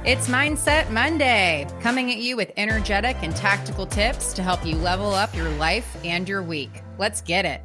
It's Mindset Monday, coming at you with energetic and tactical tips to help you level up your life and your week. Let's get it.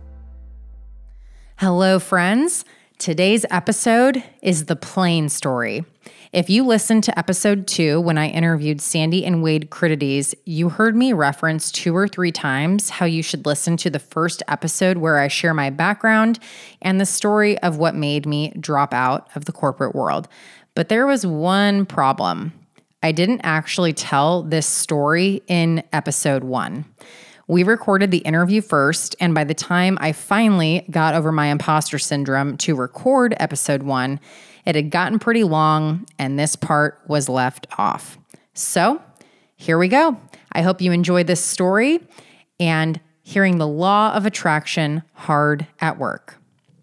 Hello, friends. Today's episode is the plane story. If you listened to episode 2 when I interviewed Sandy and Wade Critides, you heard me reference 2 or 3 times how you should listen to the first episode where I share my background and the story of what made me drop out of the corporate world. But there was one problem. I didn't actually tell this story in episode 1. We recorded the interview first, and by the time I finally got over my imposter syndrome to record episode 1, it had gotten pretty long, and this part was left off. So, here we go. I hope you enjoy this story and hearing the law of attraction hard at work.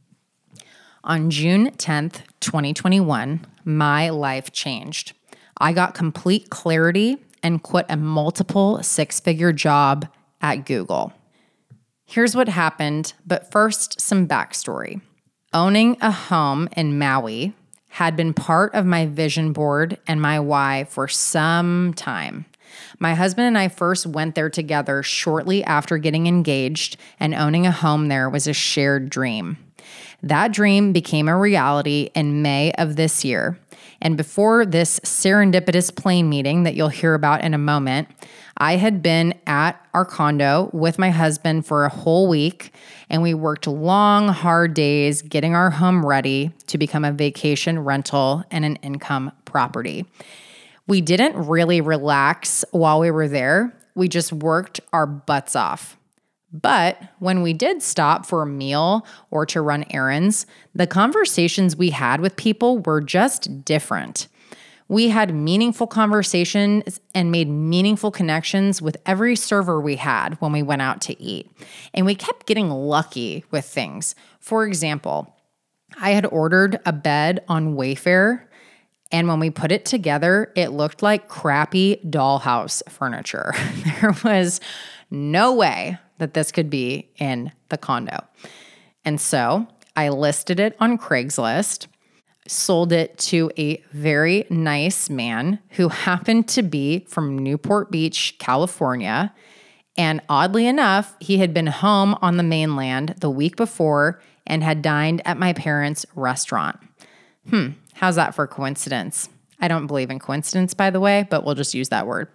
On June 10th, 2021, my life changed. I got complete clarity and quit a multiple 6-figure job at Google. Here's what happened, but first, some backstory. Owning a home in Maui had been part of my vision board and my why for some time. My husband and I first went there together shortly after getting engaged, and owning a home there was a shared dream. That dream became a reality in May of this year. And before this serendipitous plane meeting that you'll hear about in a moment, I had been at our condo with my husband for a whole week, and we worked long, hard days getting our home ready to become a vacation rental and an income property. We didn't really relax while we were there. We just worked our butts off. But when we did stop for a meal or to run errands, the conversations we had with people were just different. We had meaningful conversations and made meaningful connections with every server we had when we went out to eat. And we kept getting lucky with things. For example, I had ordered a bed on Wayfair, and when we put it together, it looked like crappy dollhouse furniture. There was no way that this could be in the condo. And so I listed it on Craigslist, sold it to a very nice man who happened to be from Newport Beach, California. And oddly enough, he had been home on the mainland the week before and had dined at my parents' restaurant. How's that for coincidence? I don't believe in coincidence, by the way, but we'll just use that word.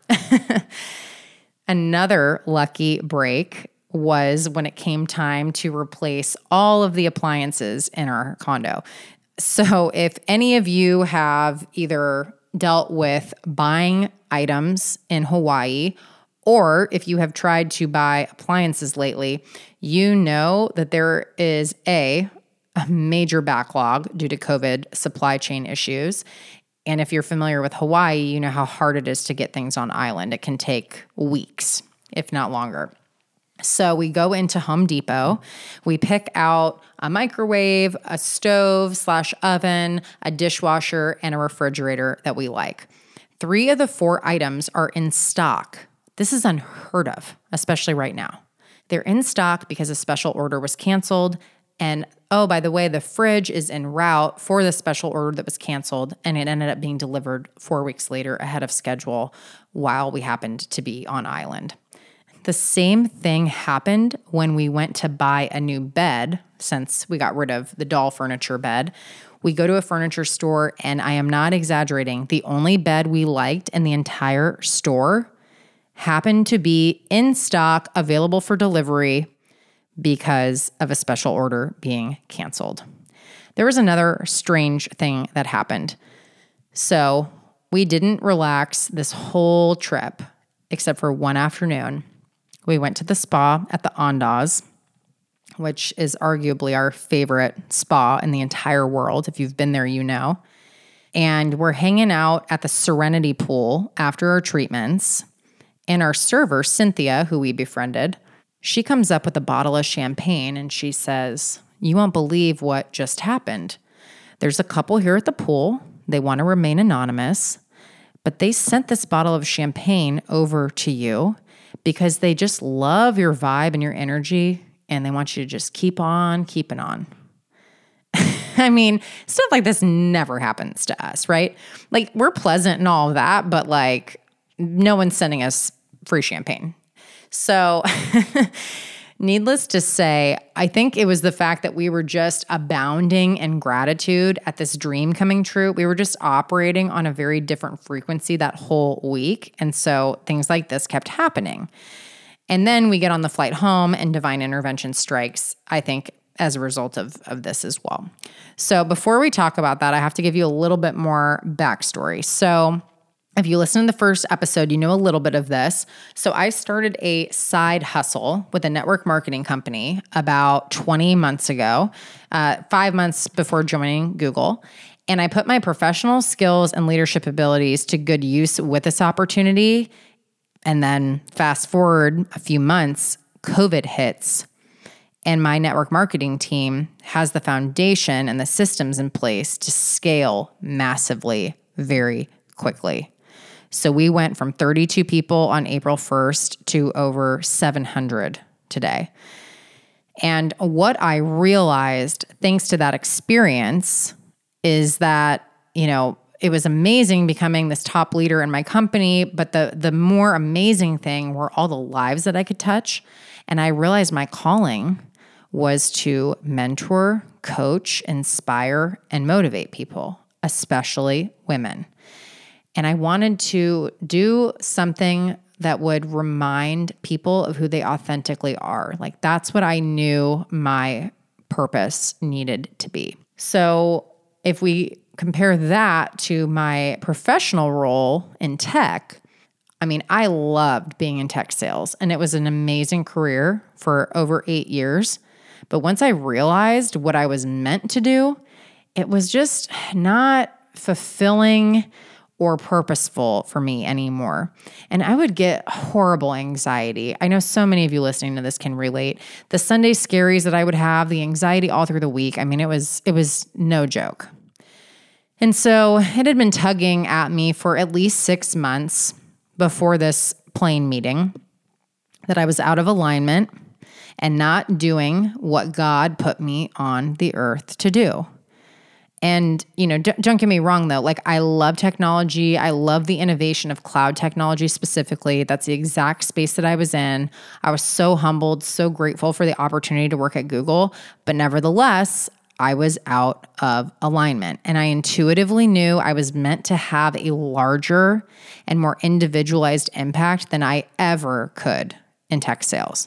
Another lucky break was when it came time to replace all of the appliances in our condo. So if any of you have either dealt with buying items in Hawaii, or if you have tried to buy appliances lately, you know that there is a major backlog due to COVID supply chain issues. And if you're familiar with Hawaii, you know how hard it is to get things on island. It can take weeks, if not longer. So we go into Home Depot, we pick out a microwave, a stove/oven, a dishwasher, and a refrigerator that we like. 3 of the 4 items are in stock. This is unheard of, especially right now. They're in stock because a special order was canceled. And oh, by the way, the fridge is en route for the special order that was canceled, and it ended up being delivered 4 weeks later ahead of schedule while we happened to be on island. The same thing happened when we went to buy a new bed, since we got rid of the doll furniture bed. We go to a furniture store, and I am not exaggerating, the only bed we liked in the entire store happened to be in stock, available for delivery, because of a special order being canceled. There was another strange thing that happened. So we didn't relax this whole trip, except for one afternoon. We went to the spa at the Andaz, which is arguably our favorite spa in the entire world. If you've been there, you know. And we're hanging out at the Serenity Pool after our treatments. And our server, Cynthia, who we befriended, she comes up with a bottle of champagne and she says, "You won't believe what just happened. There's a couple here at the pool. They want to remain anonymous, but they sent this bottle of champagne over to you because they just love your vibe and your energy, and they want you to just keep on keeping on." I mean, stuff like this never happens to us, right? Like, we're pleasant and all of that, but like, no one's sending us free champagne. So needless to say, I think it was the fact that we were just abounding in gratitude at this dream coming true. We were just operating on a very different frequency that whole week. And so things like this kept happening. And then we get on the flight home and divine intervention strikes, I think, as a result of this as well. So before we talk about that, I have to give you a little bit more backstory. So if you listen to the first episode, you know a little bit of this. So I started a side hustle with a network marketing company about 20 months ago, 5 months before joining Google. And I put my professional skills and leadership abilities to good use with this opportunity. And then fast forward a few months, COVID hits, and my network marketing team has the foundation and the systems in place to scale massively very quickly. So we went from 32 people on April 1st to over 700 today. And what I realized thanks to that experience is that, it was amazing becoming this top leader in my company, but the more amazing thing were all the lives that I could touch. And I realized my calling was to mentor, coach, inspire, and motivate people, especially women. And I wanted to do something that would remind people of who they authentically are. Like, that's what I knew my purpose needed to be. So if we compare that to my professional role in tech, I loved being in tech sales, and it was an amazing career for over 8 years. But once I realized what I was meant to do, it was just not fulfilling or purposeful for me anymore. And I would get horrible anxiety. I know so many of you listening to this can relate. The Sunday scaries that I would have, the anxiety all through the week, it was no joke. And so it had been tugging at me for at least 6 months before this plane meeting that I was out of alignment and not doing what God put me on the earth to do. And, don't get me wrong though, like, I love technology. I love the innovation of cloud technology specifically. That's the exact space that I was in. I was so humbled, so grateful for the opportunity to work at Google, but nevertheless, I was out of alignment. And I intuitively knew I was meant to have a larger and more individualized impact than I ever could in tech sales.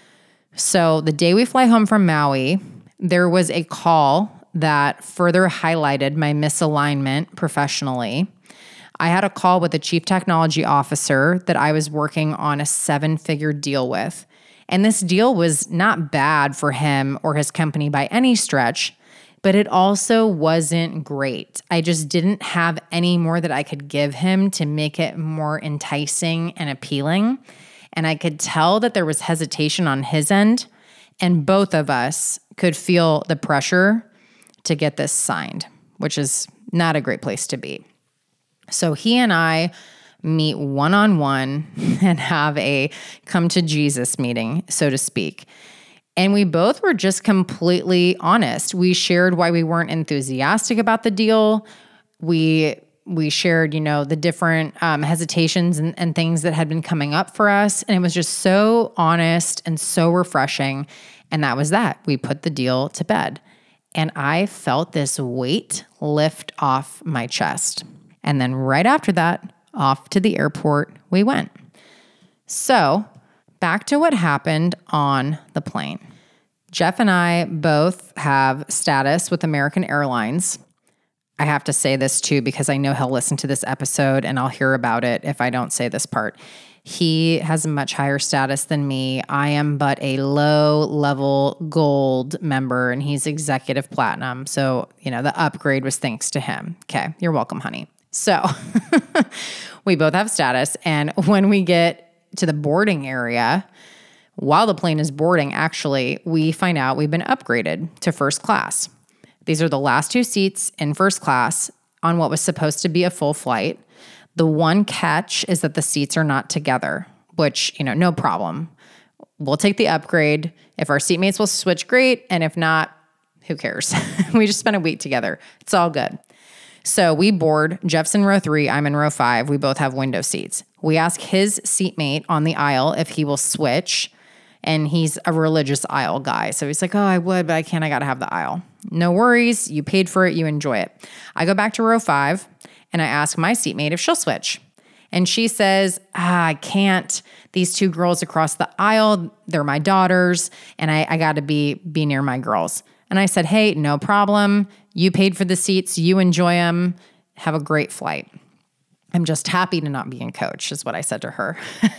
So the day we fly home from Maui, there was a call that further highlighted my misalignment professionally. I had a call with a chief technology officer that I was working on a 7-figure deal with. And this deal was not bad for him or his company by any stretch, but it also wasn't great. I just didn't have any more that I could give him to make it more enticing and appealing. And I could tell that there was hesitation on his end, and both of us could feel the pressure to get this signed, which is not a great place to be. So he and I meet one-on-one and have a come to Jesus meeting, so to speak. And we both were just completely honest. We shared why we weren't enthusiastic about the deal. We shared, the different hesitations and things that had been coming up for us. And it was just so honest and so refreshing. And that was that. We put the deal to bed. And I felt this weight lift off my chest. And then right after that, off to the airport we went. So back to what happened on the plane. Jeff and I both have status with American Airlines. I have to say this too, because I know he'll listen to this episode and I'll hear about it if I don't say this part. He has a much higher status than me. I am but a low-level gold member, and he's executive platinum. So, the upgrade was thanks to him. Okay, you're welcome, honey. So we both have status, and when we get to the boarding area, while the plane is boarding, actually, we find out we've been upgraded to first class. These are the last 2 seats in first class on what was supposed to be a full flight. The one catch is that the seats are not together, which, no problem. We'll take the upgrade. If our seatmates will switch, great. And if not, Who cares? We just spent a week together. It's all good. So we board. Jeff's in row 3. I'm in row 5. We both have window seats. We ask his seatmate on the aisle if he will switch. And he's a religious aisle guy. So he's like, oh, I would, but I can't. I got to have the aisle. No worries. You paid for it. You enjoy it. I go back to row 5 and I ask my seatmate if she'll switch. And she says, I can't. These 2 girls across the aisle, they're my daughters, and I got to be near my girls. And I said, hey, no problem. You paid for the seats. You enjoy them. Have a great flight. I'm just happy to not be in coach, is what I said to her.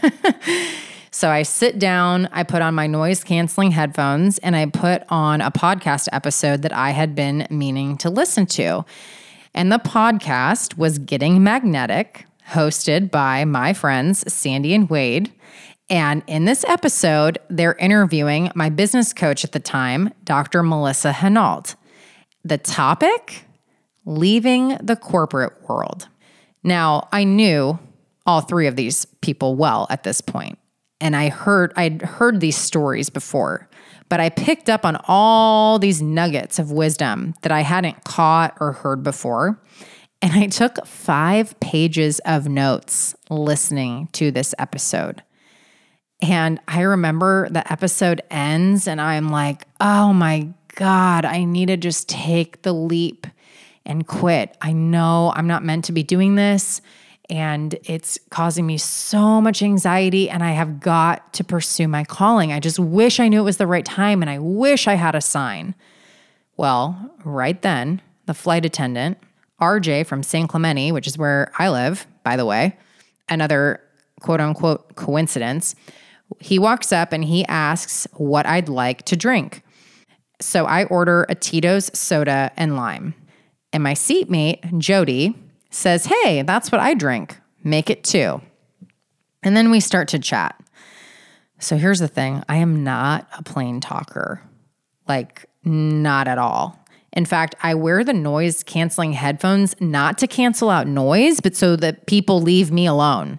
So I sit down, I put on my noise canceling headphones, and I put on a podcast episode that I had been meaning to listen to. And the podcast was Getting Magnetic, hosted by my friends, Sandy and Wade. And in this episode, they're interviewing my business coach at the time, Dr. Melissa Henault. The topic, leaving the corporate world. Now, I knew all 3 of these people well at this point. And I'd heard these stories before, but I picked up on all these nuggets of wisdom that I hadn't caught or heard before. And I took 5 pages of notes listening to this episode. And I remember the episode ends and I'm like, oh my God, I need to just take the leap and quit. I know I'm not meant to be doing this. And it's causing me so much anxiety, and I have got to pursue my calling. I just wish I knew it was the right time, and I wish I had a sign. Well, right then, the flight attendant, RJ from San Clemente, which is where I live, by the way, another quote unquote coincidence, he walks up and he asks what I'd like to drink. So I order a Tito's soda and lime. And my seatmate, Jody, says, hey, that's what I drink. Make it 2. And then we start to chat. So here's the thing. I am not a plain talker. Like, not at all. In fact, I wear the noise canceling headphones not to cancel out noise, but so that people leave me alone.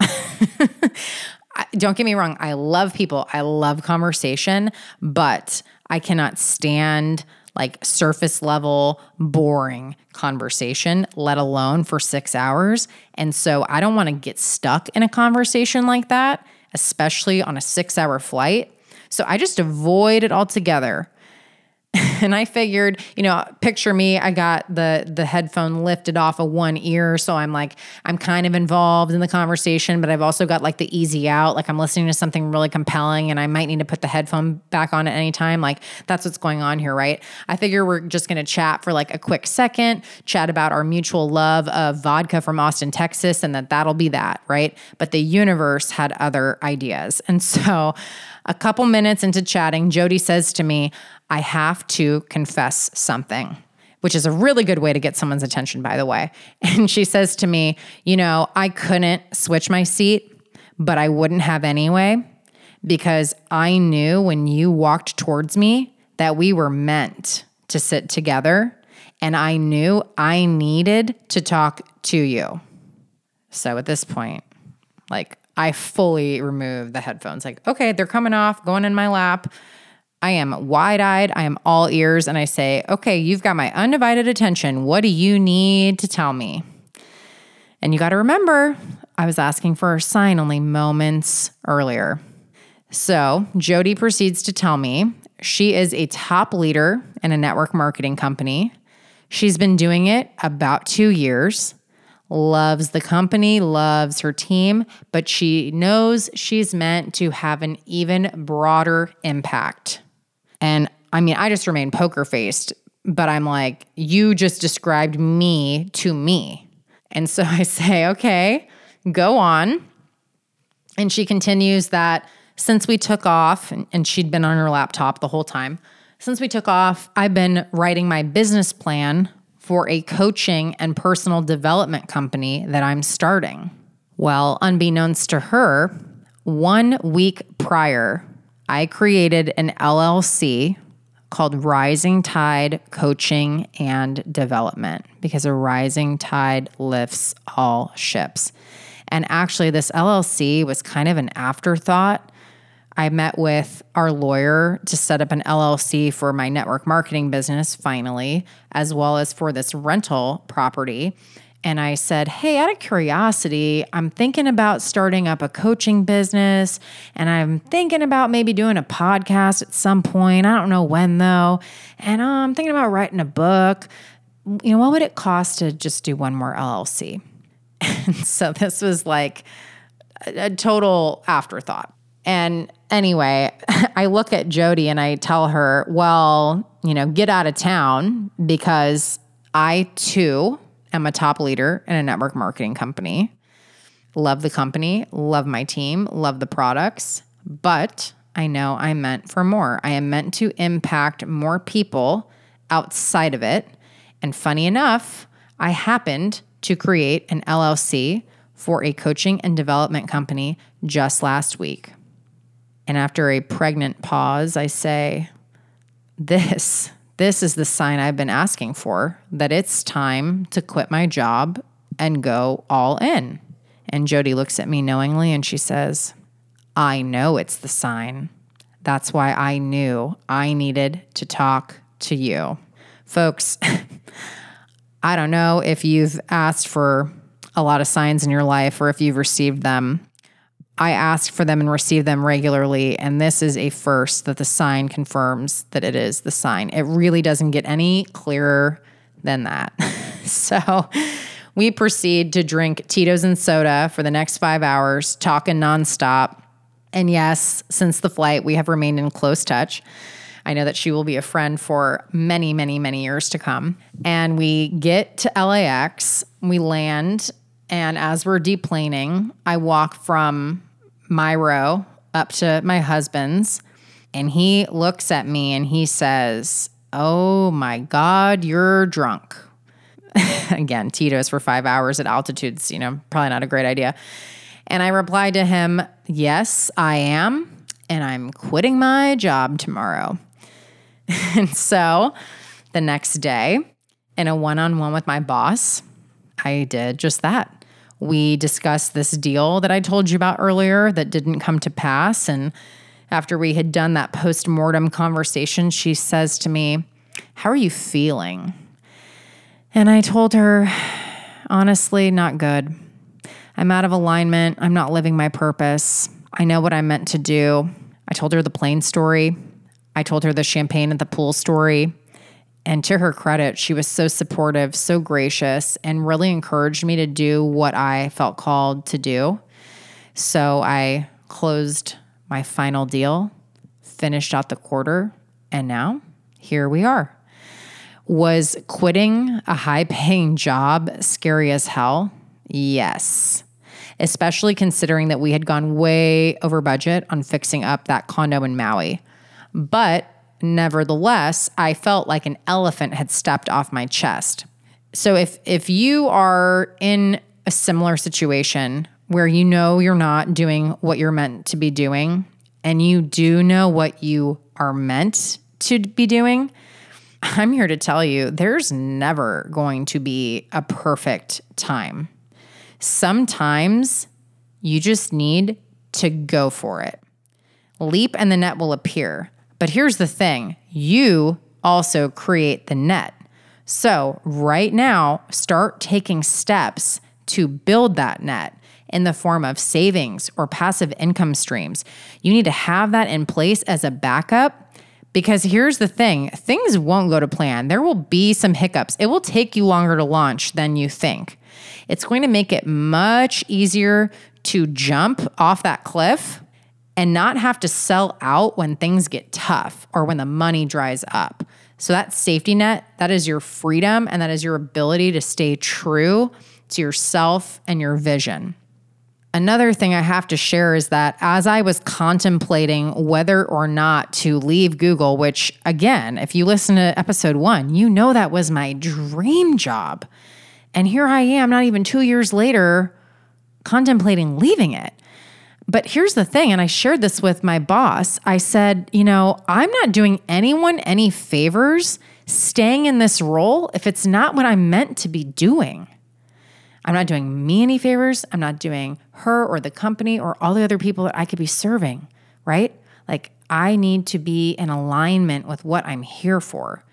Don't get me wrong. I love people. I love conversation, but I cannot stand like surface level, boring conversation, let alone for 6 hours. And so I don't want to get stuck in a conversation like that, especially on a 6-hour flight. So I just avoid it altogether. And I figured, picture me, I got the headphone lifted off of one ear. So I'm kind of involved in the conversation, but I've also got like the easy out. Like I'm listening to something really compelling and I might need to put the headphone back on at any time. Like that's what's going on here, right? I figure we're just going to chat for like a quick second, chat about our mutual love of vodka from Austin, Texas, and that'll be that, right? But the universe had other ideas. And so a couple minutes into chatting, Jody says to me, I have to confess something, which is a really good way to get someone's attention, by the way. And she says to me, I couldn't switch my seat, but I wouldn't have anyway, because I knew when you walked towards me that we were meant to sit together, and I knew I needed to talk to you. So at this point, I fully removed the headphones. Okay, they're coming off, going in my lap. I am wide-eyed. I am all ears. And I say, okay, you've got my undivided attention. What do you need to tell me? And you got to remember, I was asking for a sign only moments earlier. So Jody proceeds to tell me she is a top leader in a network marketing company. She's been doing it about 2 years. Loves the company, loves her team, but she knows she's meant to have an even broader impact. And I just remain poker faced, but I'm like, you just described me to me. And so I say, okay, go on. And she continues that since we took off, and she'd been on her laptop the whole time, since we took off, I've been writing my business plan for a coaching and personal development company that I'm starting. Well, unbeknownst to her, 1 week prior, I created an LLC called Rising Tide Coaching and Development, because a rising tide lifts all ships. And actually, this LLC was kind of an afterthought. I met with our lawyer to set up an LLC for my network marketing business finally, as well as for this rental property. And I said, hey, out of curiosity, I'm thinking about starting up a coaching business, and I'm thinking about maybe doing a podcast at some point. I don't know when though. And I'm thinking about writing a book. What would it cost to just do one more LLC? And so this was like a total afterthought. And anyway, I look at Jody and I tell her, well, get out of town, because I too am a top leader in a network marketing company. Love the company, love my team, love the products, but I know I'm meant for more. I am meant to impact more people outside of it. And funny enough, I happened to create an LLC for a coaching and development company just last week. And after a pregnant pause, I say, this is the sign I've been asking for, that it's time to quit my job and go all in. And Jody looks at me knowingly and she says, I know it's the sign. That's why I knew I needed to talk to you. Folks, I don't know if you've asked for a lot of signs in your life or if you've received them. I ask for them and receive them regularly, and this is a first that the sign confirms that it is the sign. It really doesn't get any clearer than that. So we proceed to drink Tito's and soda for the next 5 hours, talking nonstop. And yes, since the flight, we have remained in close touch. I know that she will be a friend for many, many, many years to come. And we get to LAX, we land, and as we're deplaning, I walk from my row up to my husband's, and he looks at me and he says, oh my God, you're drunk. Again, Tito's for 5 hours at altitudes, probably not a great idea. And I replied to him, yes, I am, and I'm quitting my job tomorrow. And so the next day, in a one-on-one with my boss, I did just that. We discussed this deal that I told you about earlier that didn't come to pass. And after we had done that post-mortem conversation, she says to me, how are you feeling? And I told her, honestly, not good. I'm out of alignment. I'm not living my purpose. I know what I'm meant to do. I told her the plane story. I told her the champagne at the pool story. And to her credit, she was so supportive, so gracious, and really encouraged me to do what I felt called to do. So I closed my final deal, finished out the quarter, and now here we are. Was quitting a high-paying job scary as hell? Yes. Especially considering that we had gone way over budget on fixing up that condo in Maui. But nevertheless, I felt like an elephant had stepped off my chest. So if you are in a similar situation where you're not doing what you're meant to be doing, and you do know what you are meant to be doing, I'm here to tell you there's never going to be a perfect time. Sometimes you just need to go for it. Leap and the net will appear. But here's the thing, you also create the net. So right now, start taking steps to build that net in the form of savings or passive income streams. You need to have that in place as a backup, because here's the thing, things won't go to plan. There will be some hiccups. It will take you longer to launch than you think. It's going to make it much easier to jump off that cliff and not have to sell out when things get tough or when the money dries up. So that safety net, that is your freedom, and that is your ability to stay true to yourself and your vision. Another thing I have to share is that as I was contemplating whether or not to leave Google, which again, if you listen to episode 1, you know that was my dream job. And here I am, not even 2 years later, contemplating leaving it. But here's the thing, and I shared this with my boss. I said, I'm not doing anyone any favors staying in this role if it's not what I'm meant to be doing. I'm not doing me any favors. I'm not doing her or the company or all the other people that I could be serving, right? Like, I need to be in alignment with what I'm here for.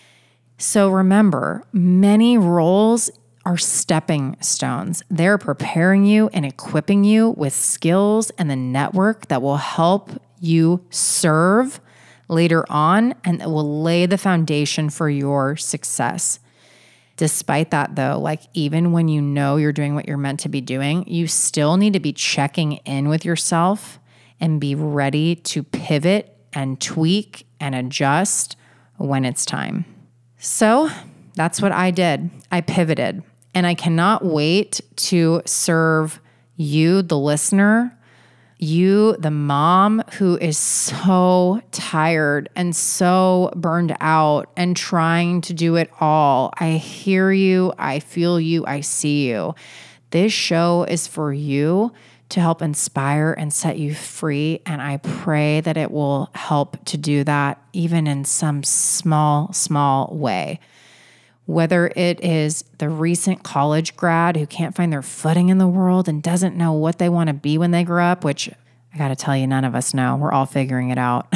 So remember, many roles are stepping stones. They're preparing you and equipping you with skills and the network that will help you serve later on and that will lay the foundation for your success. Despite that though, like even when you know you're doing what you're meant to be doing, you still need to be checking in with yourself and be ready to pivot and tweak and adjust when it's time. So that's what I did. I pivoted, and I cannot wait to serve you, the listener, you, the mom who is so tired and so burned out and trying to do it all. I hear you. I feel you. I see you. This show is for you to help inspire and set you free. And I pray that it will help to do that even in some small way. Whether it is the recent college grad who can't find their footing in the world and doesn't know what they want to be when they grow up, which I got to tell you, none of us know. We're all figuring it out.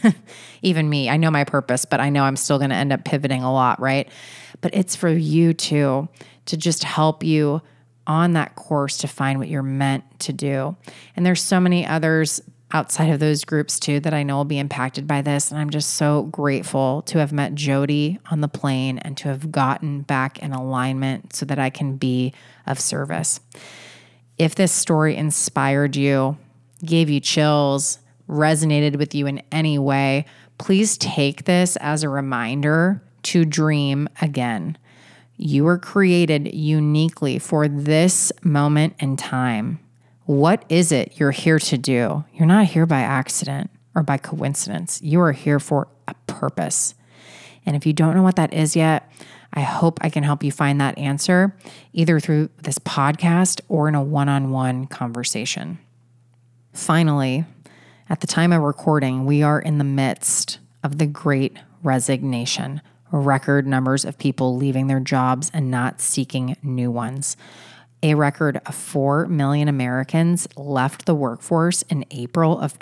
Even me, I know my purpose, but I know I'm still going to end up pivoting a lot, right? But it's for you too, to just help you on that course to find what you're meant to do. And there's so many others outside of those groups too that I know will be impacted by this. And I'm just so grateful to have met Jody on the plane and to have gotten back in alignment so that I can be of service. If this story inspired you, gave you chills, resonated with you in any way, please take this as a reminder to dream again. You were created uniquely for this moment in time. What is it you're here to do? You're not here by accident or by coincidence. You are here for a purpose. And if you don't know what that is yet, I hope I can help you find that answer either through this podcast or in a one-on-one conversation. Finally, at the time of recording, we are in the midst of the Great Resignation. Record numbers of people leaving their jobs and not seeking new ones. A record of 4 million Americans left the workforce in April of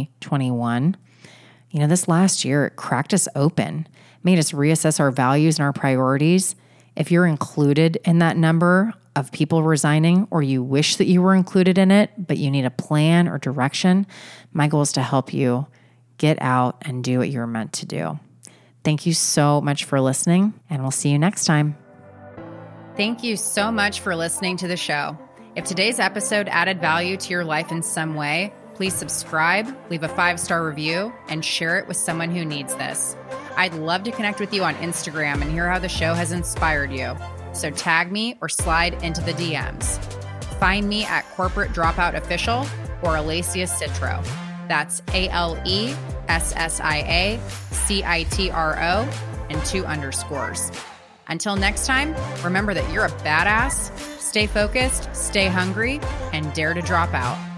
2021. You know, this last year, it cracked us open, made us reassess our values and our priorities. If you're included in that number of people resigning, or you wish that you were included in it, but you need a plan or direction, my goal is to help you get out and do what you're meant to do. Thank you so much for listening, and we'll see you next time. Thank you so much for listening to the show. If today's episode added value to your life in some way, please subscribe, leave a 5-star review, and share it with someone who needs this. I'd love to connect with you on Instagram and hear how the show has inspired you. So tag me or slide into the DMs. Find me at Corporate Dropout Official or Alacia Citro. That's ALESSIACITRO and 2 underscores. Until next time, remember that you're a badass, stay focused, stay hungry, and dare to drop out.